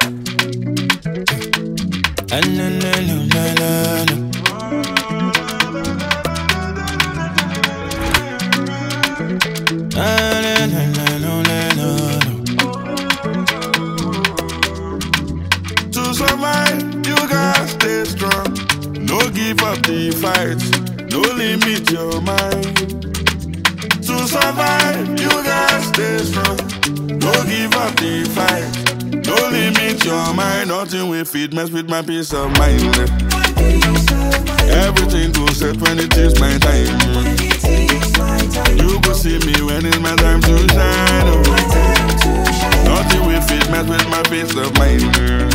To survive, you gotta stay strong. No give up the fight, no limit your mind. To survive, you gotta stay strong. No give up the fight, no limit your mind. Nothing will fit mess with my peace of mind. Everything goes set when it is my time. You go see me when it's my time to shine. Nothing will fit mess with my peace of mind.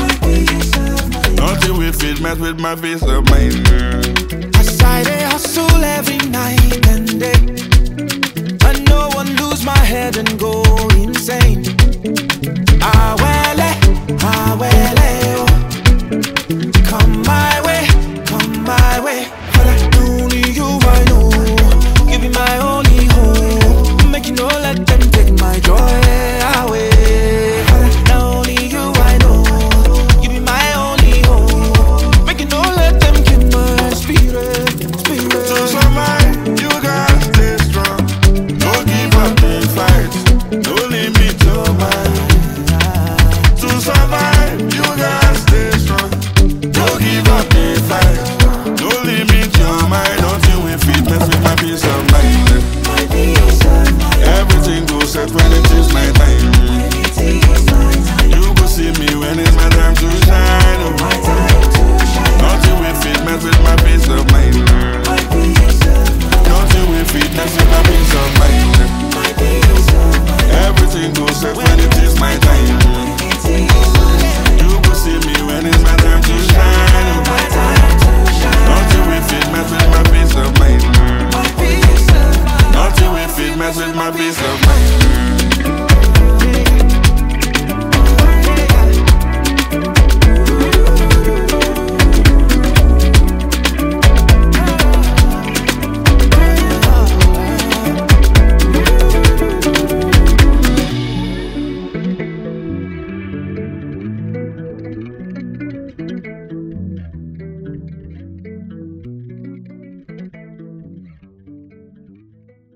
Nothing will fit mess with my peace of mind. I dey hustle every night and day. I know I lose my head and go insane. Ah well, oh. Come my way, come my way. But only you I know. Give me my only hope. Make you know, let them take my joy away. But only you I know. Give me my only hope. Make you know, let them kill my spirit. To survive, you gotta stay strong. No give up the fight, no limit your mind. To survive, you gotta stay strong. No give up the fight, no limit your mind. Nothing will fit mess with my peace of mind. Everything goes set when it is my time. You go see me when it's my time to shine. Nothing will fit mess with my peace of mind. Nothing will fit mess with my peace of mind. Everything goes set when it is my time. You go see me when it's my time to shine. Nothing will fit mess with my peace of mind. Nothing will fit mess with my peace of mind.